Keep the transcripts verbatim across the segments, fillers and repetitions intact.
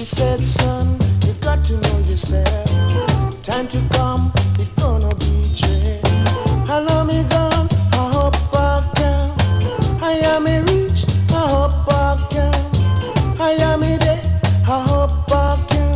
She said, son, you got to know yourself. Time to come, it's gonna be jail. I know me gone, I hope I can. I am a rich, I hope I can. I am a dead, I hope I can.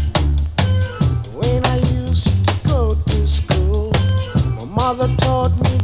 Mother taught me